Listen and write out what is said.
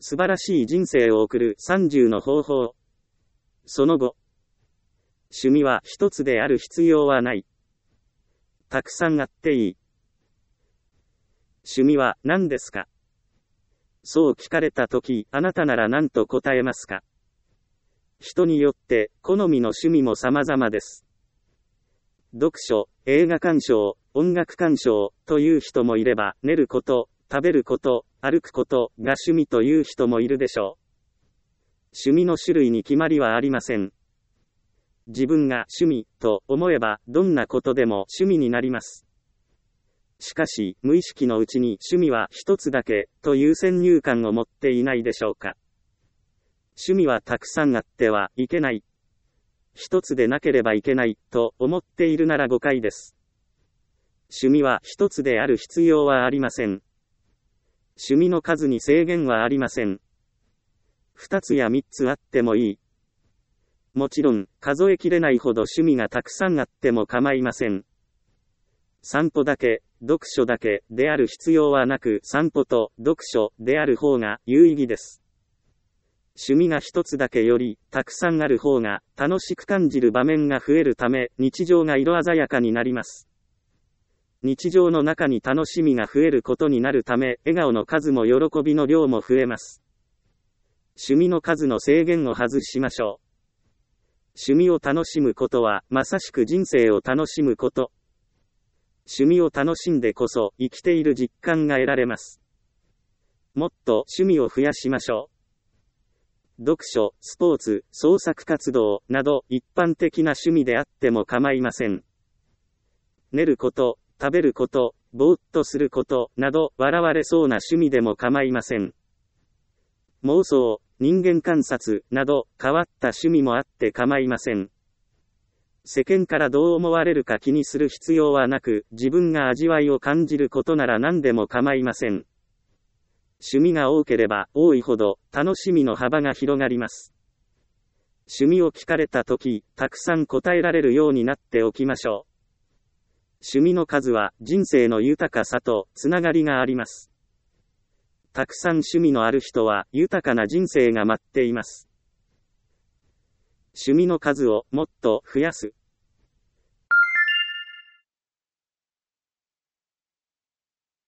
素晴らしい人生を送る30の方法。その後、趣味は一つである必要はない。たくさんあっていい。趣味は何ですか？そう聞かれたとき、あなたなら何と答えますか？人によって好みの趣味も様々です。読書、映画鑑賞、音楽鑑賞という人もいれば、寝ること、食べること、歩くことが趣味という人もいるでしょう。趣味の種類に決まりはありません。自分が趣味と思えばどんなことでも趣味になります。しかし、無意識のうちに趣味は一つだけという先入観を持っていないでしょうか。趣味はたくさんあってはいけない。一つでなければいけないと思っているなら誤解です。趣味は一つである必要はありません。趣味の数に制限はありません。二つや三つあってもいい。もちろん、数えきれないほど趣味がたくさんあっても構いません。散歩だけ、読書だけである必要はなく、散歩と読書である方が有意義です。趣味が一つだけよりたくさんある方が楽しく感じる場面が増えるため、日常が色鮮やかになります。日常の中に楽しみが増えることになるため、笑顔の数も喜びの量も増えます。趣味の数の制限を外しましょう。趣味を楽しむことは、まさしく人生を楽しむこと。趣味を楽しんでこそ、生きている実感が得られます。もっと趣味を増やしましょう。読書、スポーツ、創作活動など、一般的な趣味であっても構いません。寝ること、食べること、ぼーっとすることなど、笑われそうな趣味でも構いません。妄想、人間観察など、変わった趣味もあって構いません。世間からどう思われるか気にする必要はなく、自分が味わいを感じることなら何でも構いません。趣味が多ければ多いほど、楽しみの幅が広がります。趣味を聞かれたとき、たくさん答えられるようになっておきましょう。趣味の数は人生の豊かさとつながりがあります。たくさん趣味のある人は豊かな人生が待っています。趣味の数をもっと増やす。